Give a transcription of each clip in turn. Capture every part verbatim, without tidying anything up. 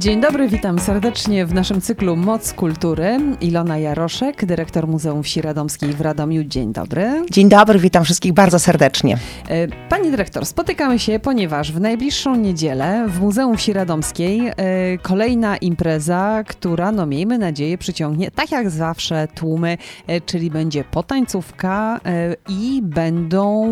Dzień dobry, witam serdecznie w naszym cyklu Moc Kultury. Ilona Jaroszek, dyrektor Muzeum Wsi Radomskiej w Radomiu. Dzień dobry. Dzień dobry, witam wszystkich bardzo serdecznie. Pani dyrektor, spotykamy się, ponieważ w najbliższą niedzielę w Muzeum Wsi Radomskiej kolejna impreza, która, no miejmy nadzieję, przyciągnie, tak jak zawsze, tłumy, czyli będzie potańcówka i będą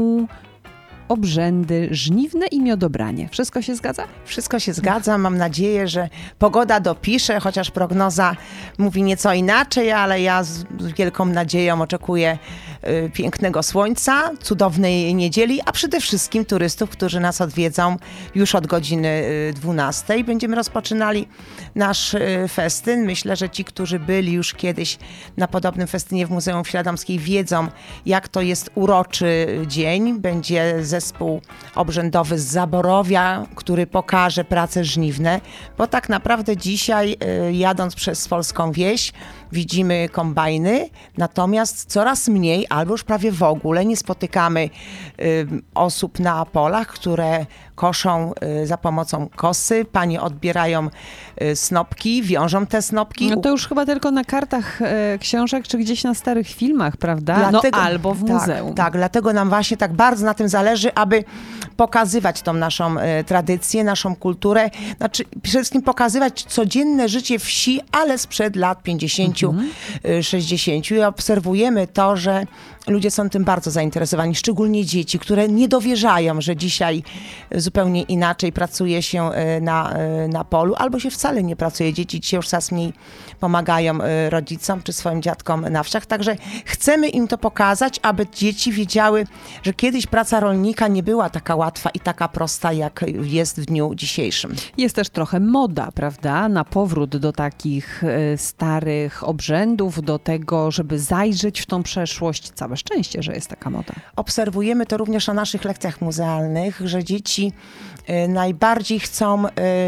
obrzędy żniwne i miodobranie. Wszystko się zgadza? Wszystko się zgadza. Mam nadzieję, że pogoda dopisze, chociaż prognoza mówi nieco inaczej, ale ja z wielką nadzieją oczekuję y, pięknego słońca, cudownej niedzieli, a przede wszystkim turystów, którzy nas odwiedzą już od godziny y, dwunastej. Będziemy rozpoczynali nasz y, festyn. Myślę, że ci, którzy byli już kiedyś na podobnym festynie w Muzeum Wsi Radomskiej, wiedzą, jak to jest uroczy dzień. Będzie zespół obrzędowy z Zaborowia, który pokaże prace żniwne, bo tak naprawdę dzisiaj y, jadąc przez polską wieś widzimy kombajny, natomiast coraz mniej, albo już prawie w ogóle nie spotykamy y, osób na polach, które koszą y, za pomocą kosy. Panie odbierają y, snopki, wiążą te snopki. No to już chyba tylko na kartach y, książek, czy gdzieś na starych filmach, prawda? Dlatego, no albo w tak, muzeum. Tak, dlatego nam właśnie tak bardzo na tym zależy, aby pokazywać tą naszą y, tradycję, naszą kulturę. Znaczy przede wszystkim pokazywać codzienne życie wsi, ale sprzed lat pięćdziesięciu, sześćdziesięciu. I obserwujemy to, że ludzie są tym bardzo zainteresowani, szczególnie dzieci, które nie dowierzają, że dzisiaj zupełnie inaczej pracuje się na, na polu, albo się wcale nie pracuje. Dzieci dzisiaj już coraz mniej pomagają rodzicom czy swoim dziadkom na wsiach. Także chcemy im to pokazać, aby dzieci wiedziały, że kiedyś praca rolnika nie była taka łatwa i taka prosta, jak jest w dniu dzisiejszym. Jest też trochę moda, prawda, na powrót do takich starych obrzędów, do tego, żeby zajrzeć w tą przeszłość. Całe szczęście, że jest taka moda. Obserwujemy to również na naszych lekcjach muzealnych, że dzieci y, najbardziej chcą y,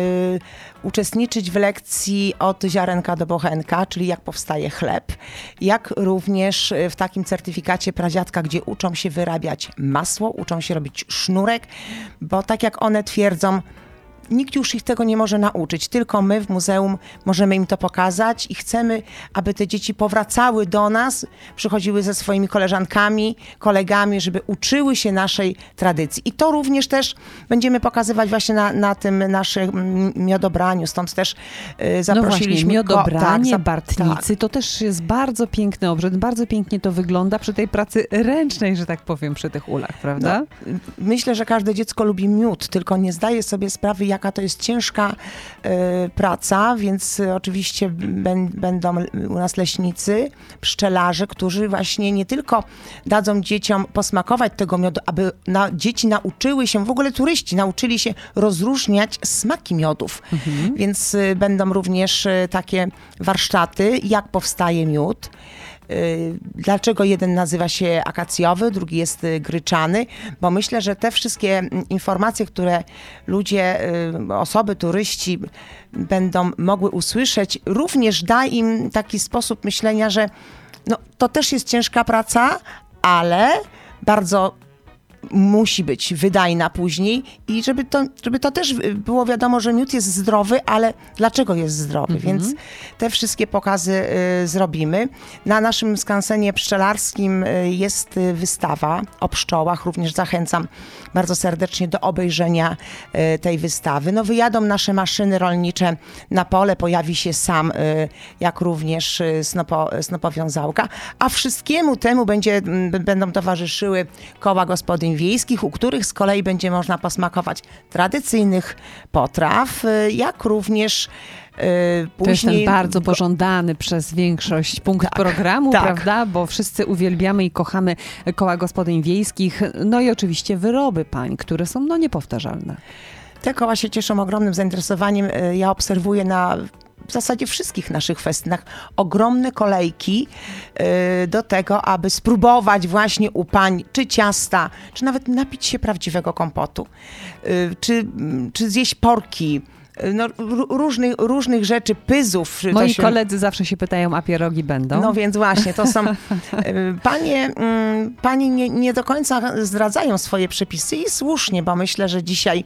uczestniczyć w lekcji od ziarenka do bochenka, czyli jak powstaje chleb, jak również w takim certyfikacie pradziadka, gdzie uczą się wyrabiać masło, uczą się robić sznurek, bo tak jak one twierdzą, nikt już ich tego nie może nauczyć, tylko my w muzeum możemy im to pokazać i chcemy, aby te dzieci powracały do nas, przychodziły ze swoimi koleżankami, kolegami, żeby uczyły się naszej tradycji. I to również też będziemy pokazywać właśnie na, na tym naszym miodobraniu, stąd też y, zaprosiliśmy... No właśnie, miodobranie, ko- tak, Bartnicy, tak. To też jest bardzo piękny obrzęd, bardzo pięknie to wygląda przy tej pracy ręcznej, że tak powiem, przy tych ulach, prawda? No, myślę, że każde dziecko lubi miód, tylko nie zdaje sobie sprawy, jaka to jest ciężka y, praca, więc y, oczywiście ben, będą u nas leśnicy, pszczelarze, którzy właśnie nie tylko dadzą dzieciom posmakować tego miodu, aby na, dzieci nauczyły się, w ogóle turyści nauczyli się rozróżniać smaki miodów. Mhm. Więc y, będą również y, takie warsztaty, jak powstaje miód. Dlaczego jeden nazywa się akacjowy, drugi jest gryczany, bo myślę, że te wszystkie informacje, które ludzie, osoby, turyści będą mogły usłyszeć, również da im taki sposób myślenia, że no, to też jest ciężka praca, ale bardzo musi być wydajna później i żeby to, żeby to też było wiadomo, że miód jest zdrowy, ale dlaczego jest zdrowy, mm-hmm. Więc te wszystkie pokazy y, zrobimy. Na naszym skansenie pszczelarskim y, jest wystawa o pszczołach, również zachęcam bardzo serdecznie do obejrzenia y, tej wystawy. No wyjadą nasze maszyny rolnicze na pole, pojawi się sam, y, jak również y, snopo, snopowiązałka, a wszystkiemu temu będzie, y, będą towarzyszyły koła gospodyń wiejskich, u których z kolei będzie można posmakować tradycyjnych potraw, jak również Yy, to jest ten bardzo pożądany przez większość punkt tak, programu, tak. Prawda? Bo wszyscy uwielbiamy i kochamy koła gospodyń wiejskich, no i oczywiście wyroby pań, które są no niepowtarzalne. Te koła się cieszą ogromnym zainteresowaniem. Ja obserwuję na w zasadzie wszystkich naszych festynach ogromne kolejki y, do tego, aby spróbować właśnie u pań czy ciasta, czy nawet napić się prawdziwego kompotu, y, czy, czy zjeść porki. No, różnych, różnych rzeczy, pyzów. Moi się... koledzy zawsze się pytają, a pierogi będą? No więc właśnie, to są... Panie, panie nie, nie do końca zdradzają swoje przepisy i słusznie, bo myślę, że dzisiaj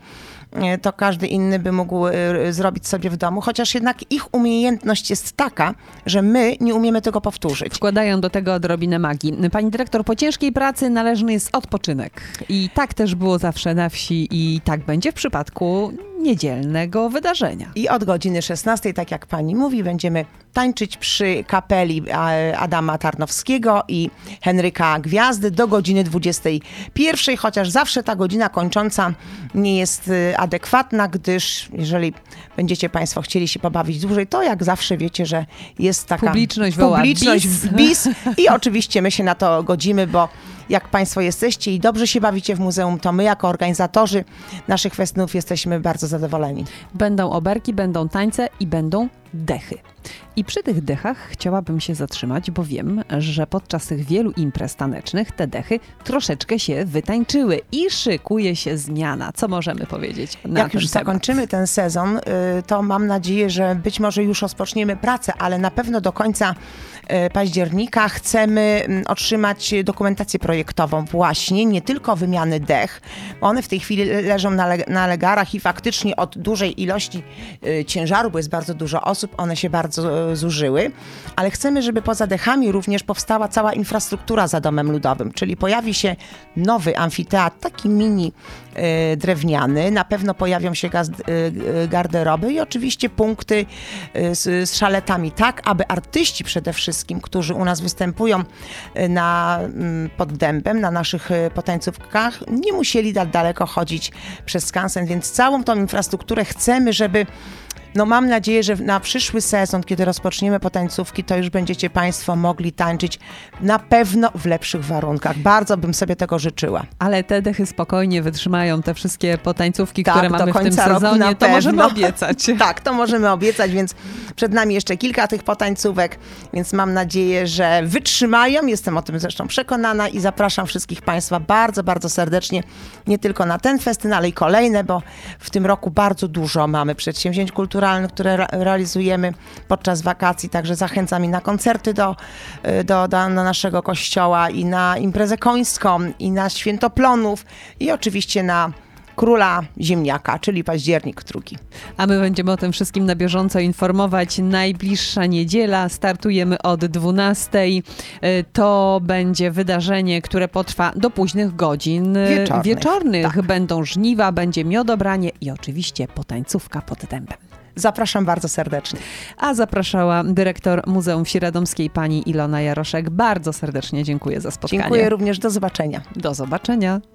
e, to każdy inny by mógł e, zrobić sobie w domu, chociaż jednak ich umiejętność jest taka, że my nie umiemy tego powtórzyć. Wkładają do tego odrobinę magii. Pani dyrektor, po ciężkiej pracy należny jest odpoczynek. I tak też było zawsze na wsi i tak będzie w przypadku niedzielnego wydarzenia. I od godziny szesnastej, tak jak pani mówi, będziemy tańczyć przy kapeli Adama Tarnowskiego i Henryka Gwiazdy do godziny dwudziestej pierwszej, chociaż zawsze ta godzina kończąca nie jest adekwatna, gdyż jeżeli będziecie państwo chcieli się pobawić dłużej, to jak zawsze wiecie, że jest taka publiczność, woła publiczność bis. bis i oczywiście my się na to godzimy, bo jak państwo jesteście i dobrze się bawicie w muzeum, to my jako organizatorzy naszych festynów jesteśmy bardzo zadowoleni. Będą oberki, będą tańce i będą dechy. I przy tych dechach chciałabym się zatrzymać, bo wiem, że podczas tych wielu imprez tanecznych te dechy troszeczkę się wytańczyły i szykuje się zmiana. Co możemy powiedzieć na Jak ten już temat? zakończymy ten sezon, y, to mam nadzieję, że być może już rozpoczniemy pracę, ale na pewno do końca y, października chcemy y, otrzymać dokumentację projektową właśnie, nie tylko wymiany dech, bo one w tej chwili leżą na, le- na legarach i faktycznie od dużej ilości y, ciężaru, bo jest bardzo dużo osób, one się bardzo y, zużyły, ale chcemy, żeby poza dechami również powstała cała infrastruktura za Domem Ludowym, czyli pojawi się nowy amfiteatr, taki mini y, drewniany, na pewno pojawią się gaz, y, y, garderoby i oczywiście punkty y, z, z szaletami, tak aby artyści przede wszystkim, którzy u nas występują y, na, y, pod dębem, na naszych y, potańcówkach, nie musieli tak daleko chodzić przez skansen, więc całą tą infrastrukturę chcemy, żeby no mam nadzieję, że na przyszły sezon, kiedy rozpoczniemy potańcówki, to już będziecie państwo mogli tańczyć na pewno w lepszych warunkach. Bardzo bym sobie tego życzyła. Ale te dechy spokojnie wytrzymają te wszystkie potańcówki, Tak, które do mamy w tym końca roku sezonie. na To możemy pewno. obiecać. Tak, to możemy obiecać, więc przed nami jeszcze kilka tych potańcówek, więc mam nadzieję, że wytrzymają. Jestem o tym zresztą przekonana i zapraszam wszystkich państwa bardzo, bardzo serdecznie, nie tylko na ten festyn, ale i kolejne, bo w tym roku bardzo dużo mamy przedsięwzięć kulturalnych, które re- realizujemy podczas wakacji, także zachęcam i na koncerty do, do, do, do naszego kościoła i na imprezę końską i na Świętoplonów i oczywiście na Króla Ziemniaka, czyli październik drugi. A my będziemy o tym wszystkim na bieżąco informować. Najbliższa niedziela, startujemy od dwunastej. Y, To będzie wydarzenie, które potrwa do późnych godzin y, Wieczornych, wieczornych. tak. Będą żniwa, będzie miodobranie i oczywiście potańcówka pod dębem. Zapraszam bardzo serdecznie. A zapraszała dyrektor Muzeum Wsi Radomskiej pani Ilona Jaroszek. Bardzo serdecznie dziękuję za spotkanie. Dziękuję również, do zobaczenia. Do zobaczenia.